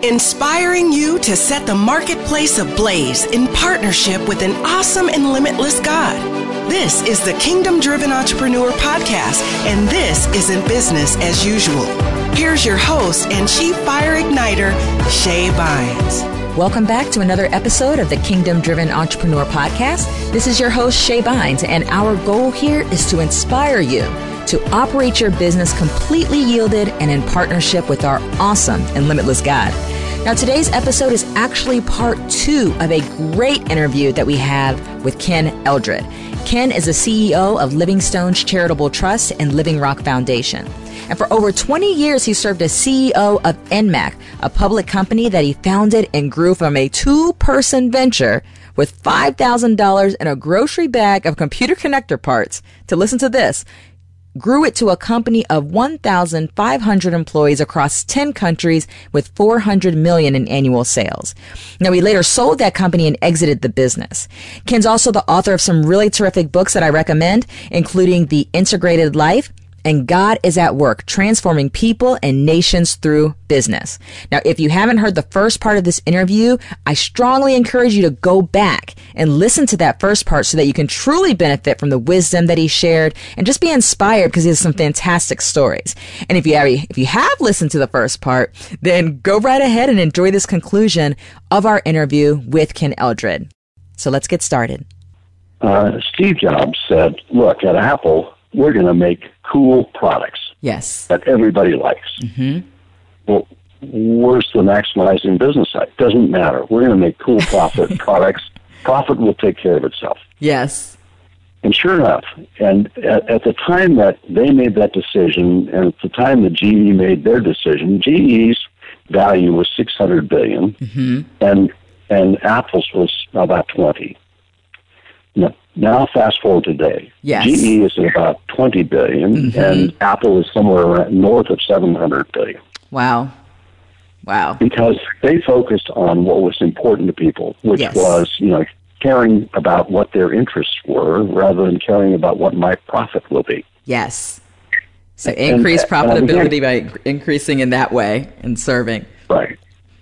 inspiring you to set the marketplace ablaze in partnership with an awesome and limitless God. This is the Kingdom Driven Entrepreneur Podcast, and this isn't business as usual. Here's your host and Chief Fire Igniter, Shay Bynes. Welcome back to another episode of the Kingdom Driven Entrepreneur Podcast. This is your host, Shay Bynes, and our goal here is to inspire you to operate your business completely yielded and in partnership with our awesome and limitless God. Now, today's episode is actually part 2 of a great interview that we have with Ken Eldred. Ken is the CEO of Living Stones Charitable Trust and Living Rock Foundation. And for over 20 years, he served as CEO of NMAC, a public company that he founded and grew from a 2-person venture with $5,000 and a grocery bag of computer connector parts to, listen to this, grew it to a company of 1,500 employees across 10 countries with $400 million in annual sales. Now, he later sold that company and exited the business. Ken's also the author of some really terrific books that I recommend, including The Integrated Life and God is at Work, Transforming People and Nations Through Business. Now, if you haven't heard the first part of this interview, I strongly encourage you to go back and listen to that first part so that you can truly benefit from the wisdom that he shared and just be inspired because he has some fantastic stories. And if you have listened to the first part, then go right ahead and enjoy this conclusion of our interview with Ken Eldred. So let's get started. Steve Jobs said, look, at Apple, we're going to make cool products. Yes. That everybody likes. Mm-hmm. Well, where's the maximizing business side? Doesn't matter. We're going to make cool profit products. Profit will take care of itself. Yes. And sure enough, and at the time that they made that decision, and at the time that GE made their decision, GE's value was $600 billion, mm-hmm. and Apple's was about 20. Now fast forward today. Yes. GE is at about $20 billion, mm-hmm. and Apple is somewhere around north of $700 billion. Wow. Because they focused on what was important to people, which yes. was, caring about what their interests were rather than caring about what my profit will be. Yes. So increase profitability by increasing in that way and serving. Right.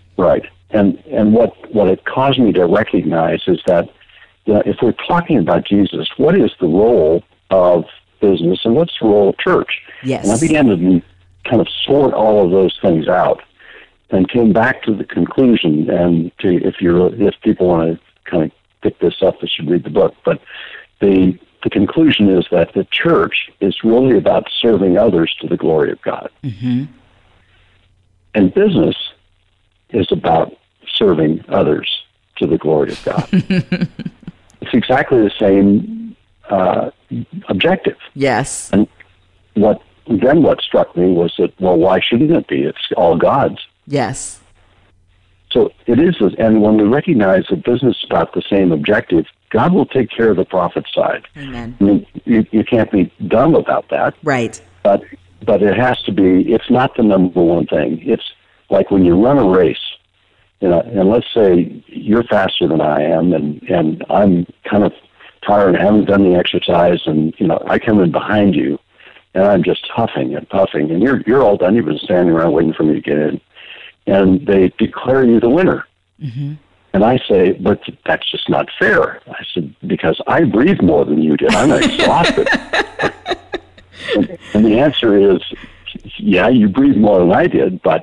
And what it caused me to recognize is that if we're talking about Jesus, what is the role of business and what's the role of church? Yes. And I began to kind of sort all of those things out and came back to the conclusion. And if people want to kind of pick this up, they should read the book. But the conclusion is that the church is really about serving others to the glory of God. Mm-hmm. And business is about serving others to the glory of God. It's exactly the same objective. Yes. And what struck me was that, well, why shouldn't it be? It's all God's. Yes. So it is, and when we recognize that business is about the same objective, God will take care of the profit side. Amen. I mean, you can't be dumb about that. Right. But it has to be, it's not the number one thing. It's like when you run a race, and let's say you're faster than I am, and I'm kind of tired and haven't done the exercise, and I come in behind you, and I'm just huffing and puffing, and you're all done. You've been standing around waiting for me to get in, and they declare you the winner. Mm-hmm. And I say, but that's just not fair. I said, because I breathe more than you did. I'm exhausted. and the answer is, yeah, you breathe more than I did, but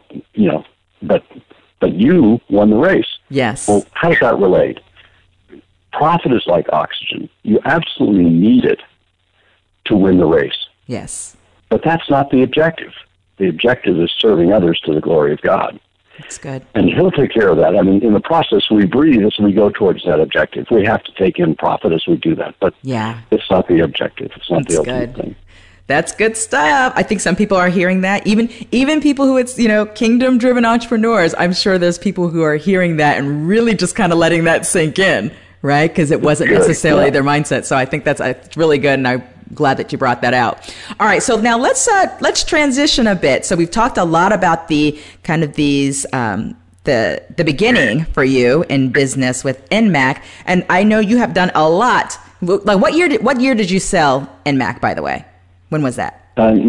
you won the race. Yes. Well, how does that relate? Profit is like oxygen. You absolutely need it to win the race. Yes. But that's not the objective. The objective is serving others to the glory of God. That's good. And He'll take care of that. I mean, in the process, we breathe as we go towards that objective. We have to take in profit as we do that. But yeah, it's not the objective. It's not the ultimate good thing. That's good stuff. I think some people are hearing that. Even people who it's, kingdom-driven entrepreneurs, I'm sure there's people who are hearing that and really just kind of letting that sink in, right? Because it wasn't necessarily their mindset. So I think that's really good, and I'm glad that you brought that out. All right, so now let's transition a bit. So we've talked a lot about the kind of these the beginning for you in business with NMAC, and I know you have done a lot. Like what year did you sell NMAC, by the way? When was that?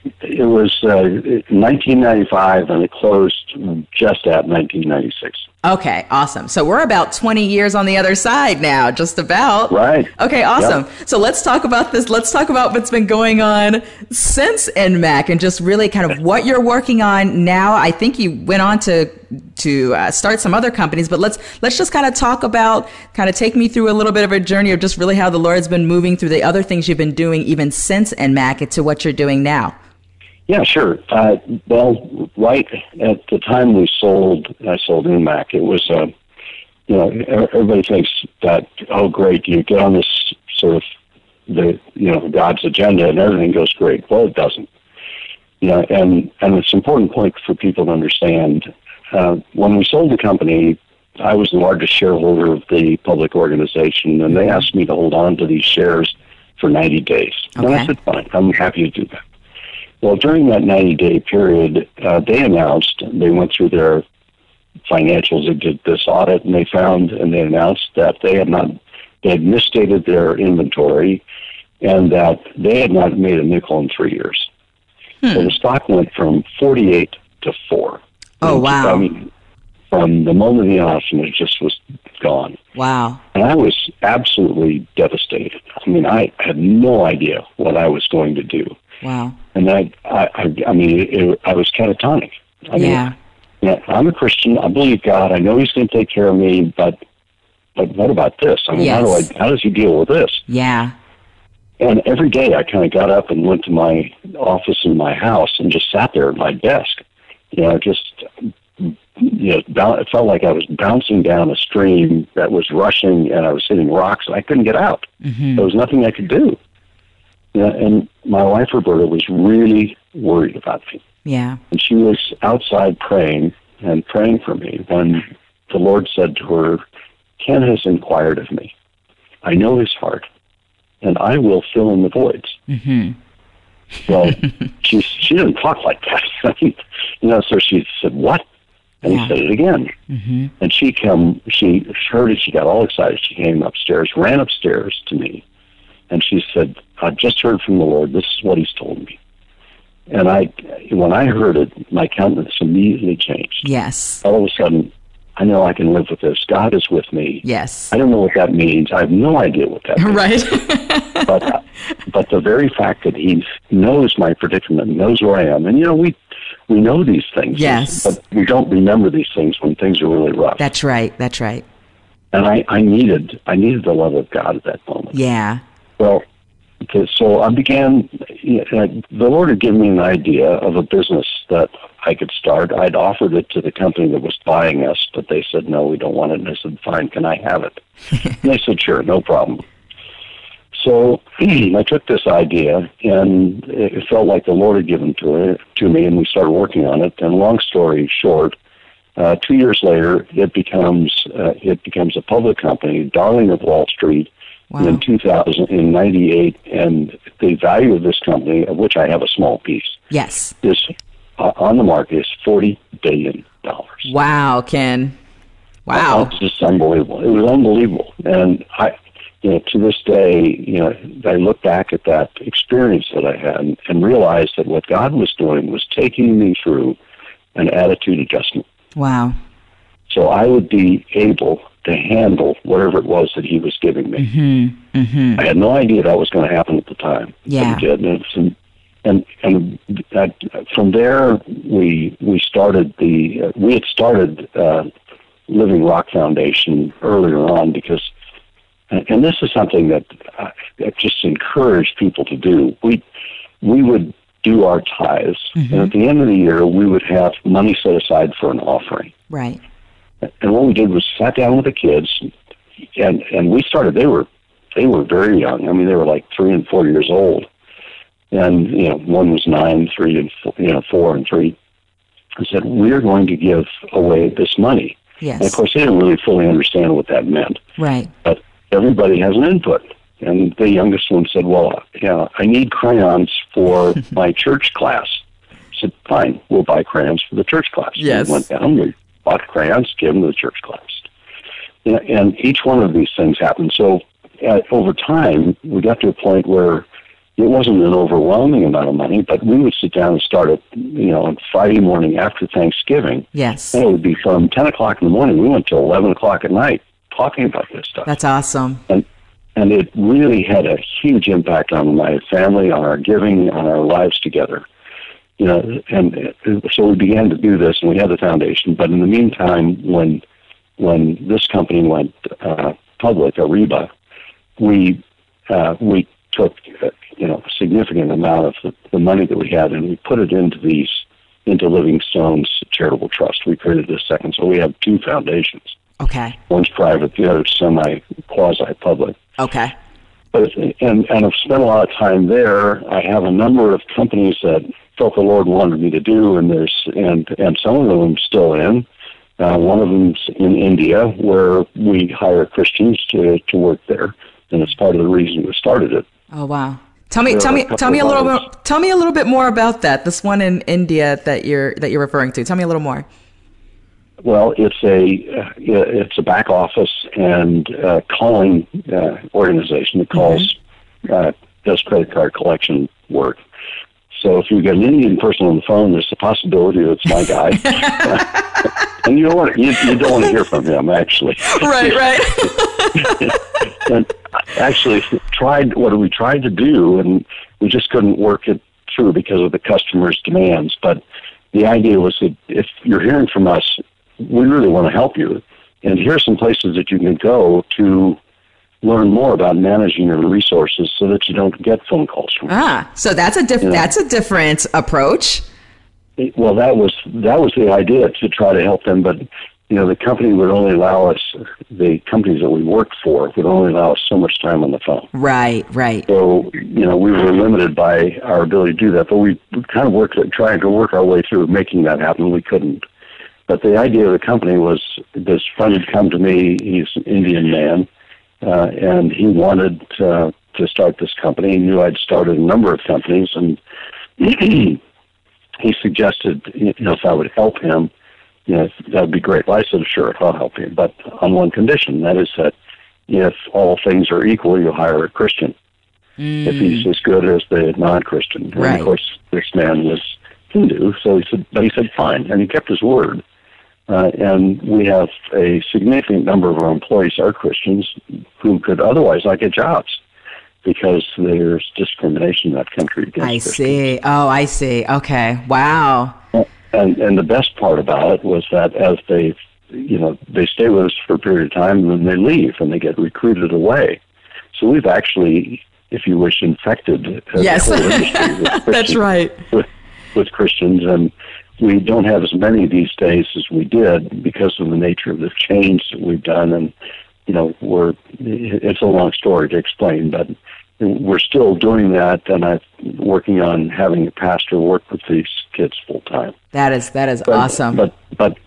It was 1995, and it closed just at 1996. Okay, awesome. So we're about 20 years on the other side now, just about. Right. Okay, awesome. Yep. So let's talk about this. Let's talk about what's been going on since NMAC and just really kind of what you're working on now. I think you went on to start some other companies, but let's just kind of talk about, kind of take me through a little bit of a journey of just really how the Lord's been moving through the other things you've been doing even since NMAC to what you're doing now. Yeah, sure. Well, right at the time I sold NMAC, it was, everybody thinks that, oh, great, you get on this sort of, God's agenda and everything goes great. Well, it doesn't. And it's an important point for people to understand. When we sold the company, I was the largest shareholder of the public organization, and they asked me to hold on to these shares for 90 days. Okay. And I said, fine, I'm happy to do that. Well, during that 90-day period, they announced, they went through their financials, they did this audit, and they announced that they had misstated their inventory and that they had not made a nickel in 3 years. So the stock went from 48 to 4. Oh, wow. I mean, from the moment of the announcement, it just was gone. Wow. And I was absolutely devastated. I mean, I had no idea what I was going to do. Wow. And I was catatonic. I mean, I'm a Christian. I believe God. I know He's going to take care of me. But what about this? I mean, yes. how does He deal with this? Yeah. And every day I kind of got up and went to my office in my house and just sat there at my desk. It felt like I was bouncing down a stream that was rushing, and I was hitting rocks, and I couldn't get out. Mm-hmm. There was nothing I could do. And my wife, Roberta, was really worried about me. Yeah. And she was outside praying for me when the Lord said to her, Ken has inquired of me. I know his heart, and I will fill in the voids. Mm-hmm. Well, she didn't talk like that. So she said, what? And he said it again. Mm-hmm. And she heard it, she got all excited. She came upstairs, ran upstairs to me, and she said, I just heard from the Lord. This is what He's told me. And when I heard it, my countenance immediately changed. Yes. All of a sudden, I know I can live with this. God is with me. Yes. I don't know what that means. I have no idea what that means. Right. but the very fact that He knows my predicament, knows where I am, and we know these things. Yes. But we don't remember these things when things are really rough. That's right. And I needed the love of God at that moment. Yeah. Well, so I began, the Lord had given me an idea of a business that I could start. I'd offered it to the company that was buying us, but they said, no, we don't want it. And I said, fine, can I have it? And they said, sure, no problem. So I took this idea, and it felt like the Lord had given to me, and we started working on it. And long story short, 2 years later, it becomes a public company, darling of Wall Street. Wow. In 98, and the value of this company, of which I have a small piece, yes, is on the market is $40 billion. Wow, Ken! Wow, it's just unbelievable. It was unbelievable, and to this day, I look back at that experience that I had and realized that what God was doing was taking me through an attitude adjustment. Wow. So I would be able to handle whatever it was that He was giving me. Mm-hmm. Mm-hmm. I had no idea that was going to happen at the time. Yeah. But it did. And from there, we had started Living Rock Foundation earlier on because, and this is something that I just encourage people to do. We would do our tithes, mm-hmm. and at the end of the year, we would have money set aside for an offering. Right. And what we did was sat down with the kids, and we started. They were very young. I mean, they were like 3 and 4 years old, and one was 9, 3, and 4 and 3. I said, we're going to give away this money. Yes. And of course, they didn't really fully understand what that meant. Right. But everybody has an input. And the youngest one said, well, I need crayons for my church class. I said, fine, we'll buy crayons for the church class. Yes. We went down, we bought crayons, gave them to the church class. And each one of these things happened. So over time, we got to a point where it wasn't an overwhelming amount of money, but we would sit down and start it, on Friday morning after Thanksgiving. Yes. And it would be from 10 o'clock in the morning. We went till 11 o'clock at night talking about this stuff. That's awesome. And it really had a huge impact on my family, on our giving, on our lives together. And so we began to do this, and we had the foundation. But in the meantime, when this company went public, Ariba, we took a significant amount of the money that we had, and we put it into Living Stones Charitable Trust. We created this second, so we have two foundations. Okay. One's private, the other's quasi-public. Okay. And I've spent a lot of time there. I have a number of companies that felt the Lord wanted me to do, and some of them I'm still in. One of them's in India, where we hire Christians to work there, and it's part of the reason we started it. Oh wow! Tell me a little bit more about that. This one in India that you're referring to. Tell me a little more. Well, it's a back office and calling organization that does credit card collection work. So if you get an Indian person on the phone, there's a possibility that it's my guy. And you don't want to hear from him, actually. Right. And actually, what we tried to do, and we just couldn't work it through because of the customer's demands. But the idea was that if you're hearing from us, we really want to help you. And here's some places that you can go to learn more about managing your resources so that you don't get phone calls from us. So that's a different approach. Well, that was the idea, to try to help them, but the company would only allow us, the companies that we worked for would only allow us so much time on the phone. Right. So, we were limited by our ability to do that, but we kind of trying to work our way through making that happen. We couldn't. But the idea of the company was, this friend had come to me, he's an Indian man, and he wanted to start this company. He knew I'd started a number of companies, and he suggested, if I would help him, that would be great. Well, I said, sure, I'll help you, but on one condition, that is that if all things are equal, you hire a Christian. If he's as good as the non-Christian. Right. And of course, this man was Hindu, so he said fine, and he kept his word. And we have a significant number of our employees are Christians who could otherwise not get jobs because there's discrimination in that country against Christians. See. Oh, I see. Okay. Wow. And the best part about it was that as they stay with us for a period of time, and then they leave and they get recruited away. So we've actually, if you wish, infected the whole industry with That's right. With Christians, and we don't have as many these days as we did because of the nature of the change that we've done. And, it's a long story to explain, but we're still doing that, and I'm working on having a pastor work with these kids full time. That is awesome. But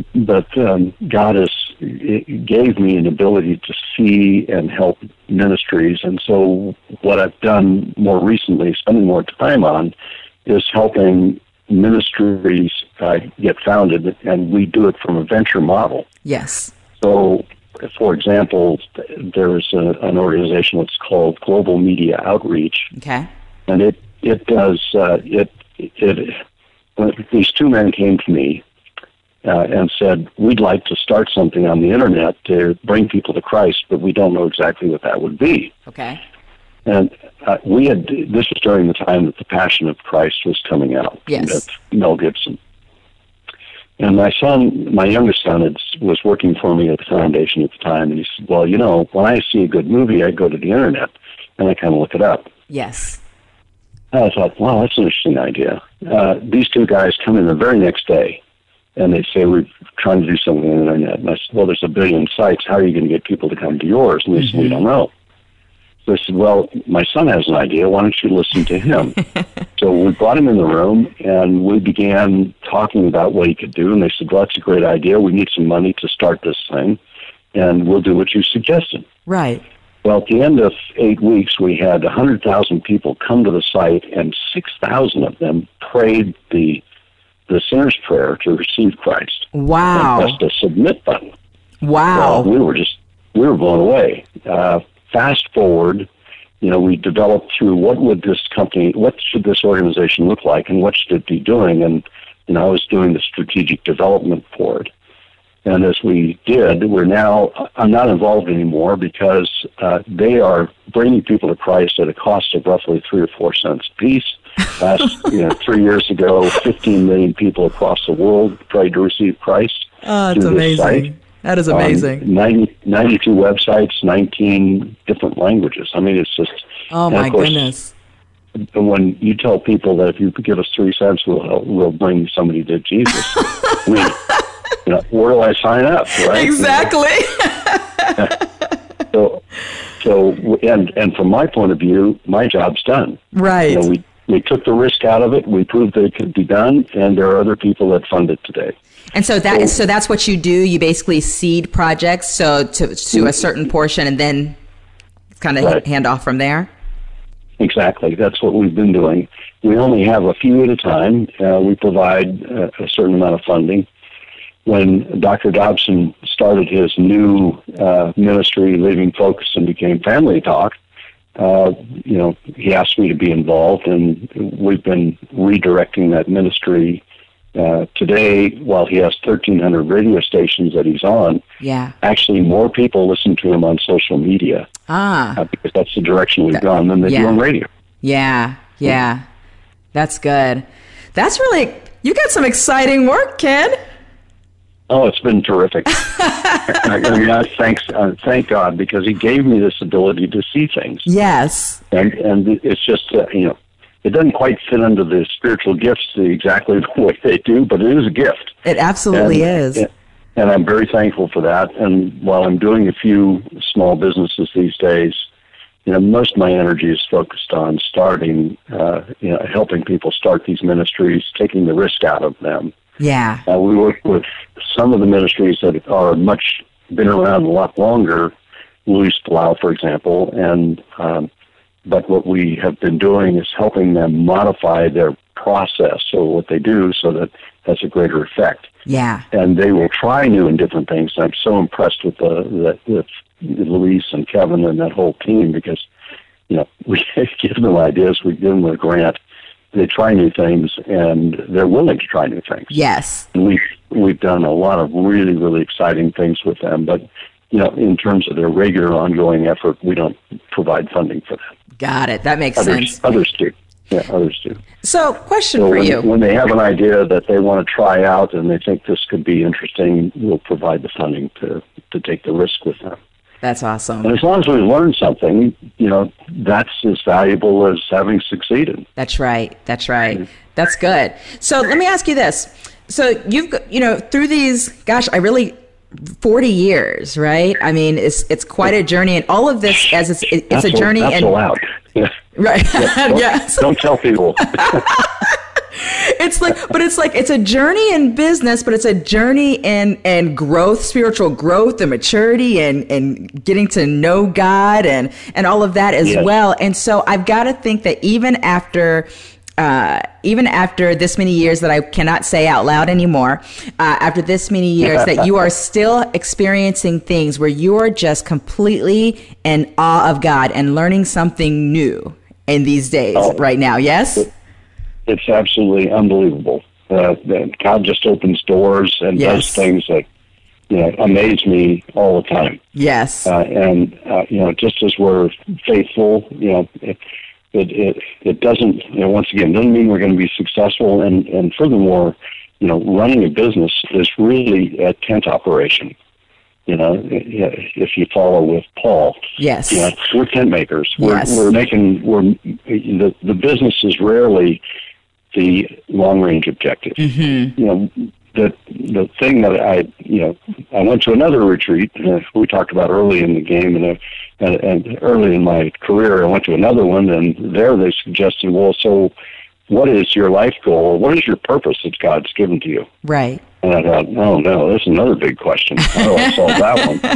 God gave me an ability to see and help ministries, and so what I've done more recently, spending more time on, is helping ministries get founded, and we do it from a venture model. Yes. So, for example, there's an organization that's called Global Media Outreach. Okay. And it does, these two men came to me and said, we'd like to start something on the internet to bring people to Christ, but we don't know exactly what that would be. Okay. And this was during the time that The Passion of Christ was coming out. Yes. With Mel Gibson. And my youngest son was working for me at the foundation at the time, and he said, well, when I see a good movie, I go to the internet, and I kind of look it up. Yes. I thought, wow, that's an interesting idea. These two guys come in the very next day, and they say, we're trying to do something on the internet. And I said, well, there's 1 billion sites. How are you going to get people to come to yours? And they said, we don't know. So I said, well, my son has an idea. Why don't you listen to him? So we brought him in the room, and we began talking about what he could do. And they said, well, that's a great idea. We need some money to start this thing, and we'll do what you suggested. Right. Well, at the end of 8 weeks, we had 100,000 people come to the site, and 6,000 of them prayed the sinner's prayer to receive Christ. Wow. And pressed a submit button. Wow. Well, we were blown away. Fast forward, we developed through what should this organization look like, and what should it be doing, and I was doing the strategic development for it. And as we did, I'm not involved anymore because they are bringing people to Christ at a cost of roughly 3 or 4 cents a piece. Last 3 years ago, 15 million people across the world prayed to receive Christ. Oh, that's amazing. That is amazing. 92 websites, 19 different languages. I mean, it's just... Oh, my goodness. When you tell people that if you give us 3 cents, we'll bring somebody to Jesus, where do I sign up, right? Exactly. And from my point of view, my job's done. Right. We took the risk out of it. We proved that it could be done, and there are other people that fund it today. And so that's what you do. You basically seed projects to a certain portion, and then kind of hand off from there. Exactly. That's what we've been doing. We only have a few at a time. We provide a certain amount of funding. When Dr. Dobson started his new ministry, Living Focus, and became Family Talk, he asked me to be involved, and we've been redirecting that ministry. Today, while he has 1,300 radio stations that he's on, actually more people listen to him on social media. Because that's the direction we've gone than they do on radio. Yeah. That's good. That's really, you got some exciting work, kid. Oh, it's been terrific. Thank God, because he gave me this ability to see things. Yes. And it's just, it doesn't quite fit under the spiritual gifts exactly the way they do, but it is a gift. It absolutely is. And I'm very thankful for that. And while I'm doing a few small businesses these days, most of my energy is focused on starting, helping people start these ministries, taking the risk out of them. Yeah. We work with some of the ministries that are been around a lot longer, Luis Palau, for example, and but what we have been doing is helping them modify their process, so what they do, so that has a greater effect. Yeah. And they will try new and different things. I'm so impressed with with Luis and Kevin and that whole team, because we give them ideas, we give them a grant, they try new things, and they're willing to try new things. Yes. And we've done a lot of really, really exciting things with them, but in terms of their regular ongoing effort, we don't provide funding for that. Got it. That makes sense. Others do. Yeah, others do. So, question for you. When they have an idea that they want to try out and they think this could be interesting, we'll provide the funding to take the risk with them. That's awesome. And as long as we learn something, that's as valuable as having succeeded. That's right. That's good. So let me ask you this. So you've, through these, 40 years, right? I mean, it's quite a journey, and all of this it's a journey. That's allowed. Yeah. Right. Yes. Don't tell people. It's a journey in business, but it's a journey in growth, spiritual growth and maturity and getting to know God and all of that as well. And so I've got to think that even after this many years that I cannot say out loud anymore, after this many years, that you are still experiencing things where you are just completely in awe of God and learning something new in these days right now. Yes? It's absolutely unbelievable. God just opens doors and does things that amaze me all the time. Yes. Just as we're faithful, it doesn't, once again, doesn't mean we're going to be successful. And furthermore, running a business is really a tent operation. If you follow with Paul. Yes. We're tent makers. The business is rarely the long range objective. Mm-hmm. The thing that I went to another retreat we talked about early in the game, and early in my career, I went to another one, and there they suggested, well, so what is your life goal? What is your purpose that God's given to you? Right. And I thought, oh no, that's another big question. How do I solve that one?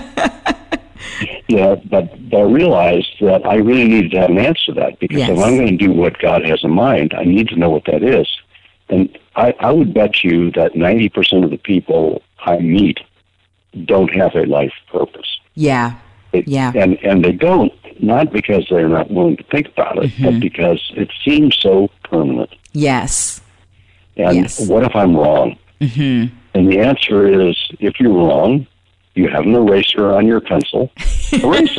But I realized that I really needed to have an answer to that, because if I'm going to do what God has in mind, I need to know what that is. And I would bet you that 90% of the people I meet don't have a life purpose. Yeah. And they don't not because they're not willing to think about it, but because it seems so permanent. Yes. And yes. What if I'm wrong? And the answer is, if you're wrong, you have an eraser on your pencil. Erase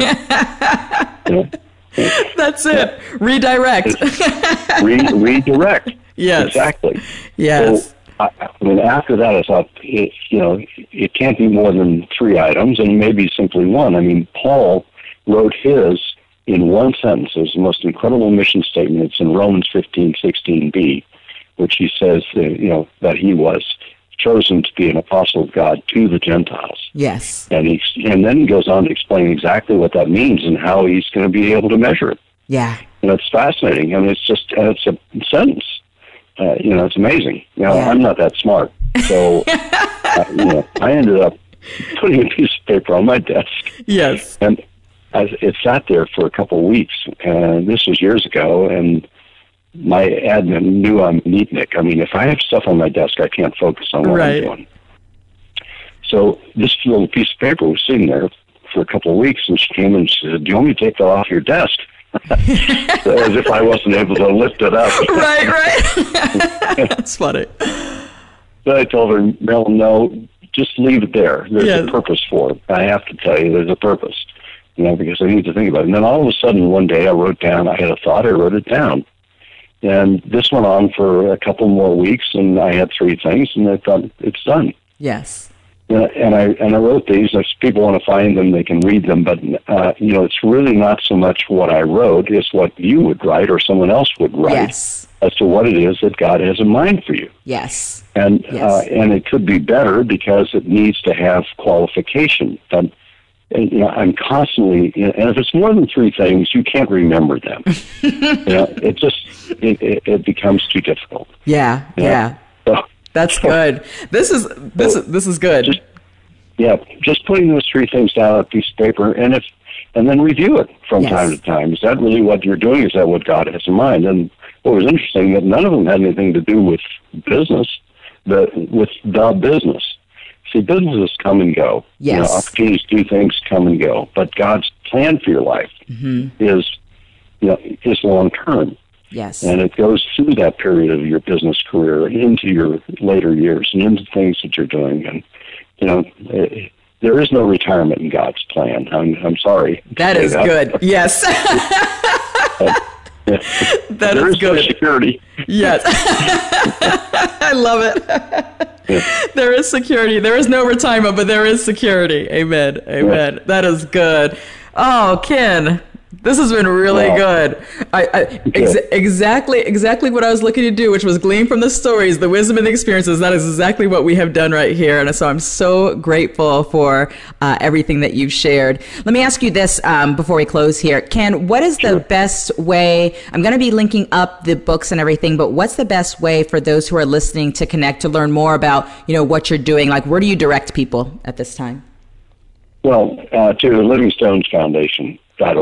it. That's it. Redirect. Redirect. Yes. Exactly. Yes. So, I mean, after that, I thought, it can't be more than 3 items, and maybe simply one. I mean, Paul wrote his in one sentence. It was the most incredible mission statement. It's in Romans 15:16b, which he says, that he was chosen to be an apostle of God to the Gentiles. Yes. And then he goes on to explain exactly what that means and how he's going to be able to measure it. Yeah. And it's fascinating. I mean, it's a sentence. It's amazing. Now, Yeah. I'm not that smart, so I ended up putting a piece of paper on my desk. Yes. And it sat there for a couple of weeks, and this was years ago, and my admin knew I'm a neatnik. I mean, if I have stuff on my desk, I can't focus on what I'm doing. So this little piece of paper was sitting there for a couple of weeks, and she came and she said, "Do you want me to take that off your desk?" As if I wasn't able to lift it up. Right. That's funny. But I told her, "Mel, no, just leave it there. There's a purpose for it. I have to tell you, there's a purpose, because I need to think about it." And then all of a sudden, one day, I had a thought, I wrote it down. And this went on for a couple more weeks, and I had 3 things, and I thought, it's done. Yes. And I wrote these. If people want to find them, they can read them. But, it's really not so much what I wrote, it's what you would write or someone else would write as to what it is that God has in mind for you. Yes. And it could be better because it needs to have qualification. And I'm constantly, and if it's more than 3 things, you can't remember them. It becomes too difficult. Yeah. Yeah. So, that's good. This is good. Just putting those 3 things down on a piece of paper, and then review it from time to time. Is that really what you're doing? Is that what God has in mind? And what was interesting that none of them had anything to do with business, but with the business. See, businesses come and go. Yes. Opportunities to do things come and go. But God's plan for your life is long term. Yes. And it goes through that period of your business career into your later years and into things that you're doing. And, there is no retirement in God's plan. I'm sorry. That is good. Yes. That is good. There is no security. Yes. I love it. There is security. There is no retirement, but there is security. Amen. Amen. Yeah. That is good. Oh, Ken, this has been really good. Exactly what I was looking to do, which was glean from the stories, the wisdom and the experiences. That is exactly what we have done right here. And so I'm so grateful for everything that you've shared. Let me ask you this before we close here. Ken, what is the best way? I'm going to be linking up the books and everything, but what's the best way for those who are listening to connect, to learn more about, what you're doing? Like, where do you direct people at this time? Well, to LivingStonesFoundation.org,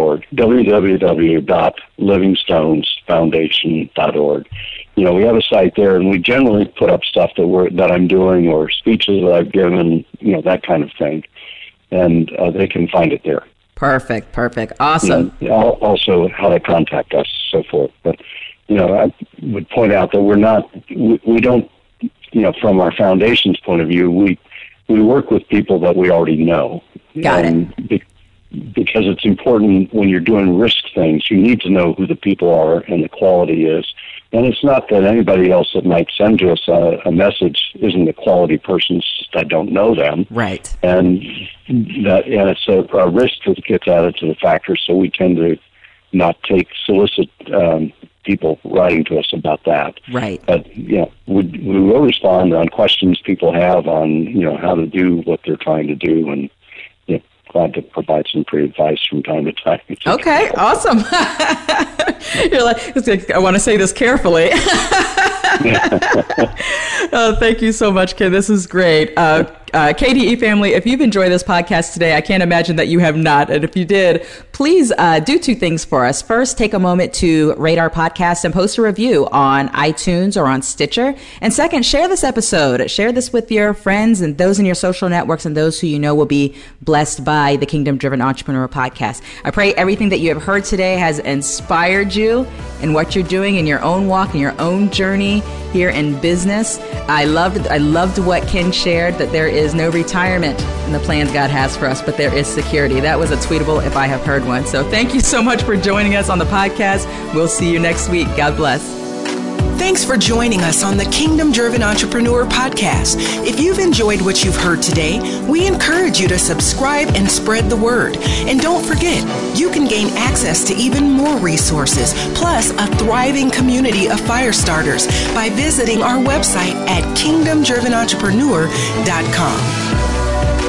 www.livingstonesfoundation.org. We have a site there, and we generally put up stuff that I'm doing or speeches that I've given, that kind of thing, and they can find it there. Perfect. Awesome. Also, how to contact us, so forth. But I would point out that we don't, from our foundation's point of view, we work with people that we already know. Got it. Because it's important when you're doing risk things, you need to know who the people are and the quality is. And it's not that anybody else that might send to us a message isn't a quality person, it's just I don't know them. Right. And it's a risk that gets added to the factor, so we tend to not solicit people writing to us about that. Right. But, we will respond on questions people have on, how to do what they're trying to do, and glad to provide some free advice from time to time. Okay, awesome. You're like, I want to say this carefully. Thank you so much, Ken. This is great. KDE family, if you've enjoyed this podcast today, I can't imagine that you have not. And if you did, please do two things for us. First, take a moment to rate our podcast and post a review on iTunes or on Stitcher. And second, share this episode. Share this with your friends and those in your social networks and those who you know will be blessed by the Kingdom Driven Entrepreneur podcast. I pray everything that you have heard today has inspired you in what you're doing in your own walk, in your own journey here in business. I loved what Ken shared, that there is no retirement in the plans God has for us, but there is security. That was a tweetable if I have heard one. So thank you so much for joining us on the podcast. We'll see you next week. God bless. Thanks for joining us on the Kingdom Driven Entrepreneur podcast. If you've enjoyed what you've heard today, we encourage you to subscribe and spread the word. And don't forget, you can gain access to even more resources, plus a thriving community of fire starters by visiting our website at kingdomdrivenentrepreneur.com.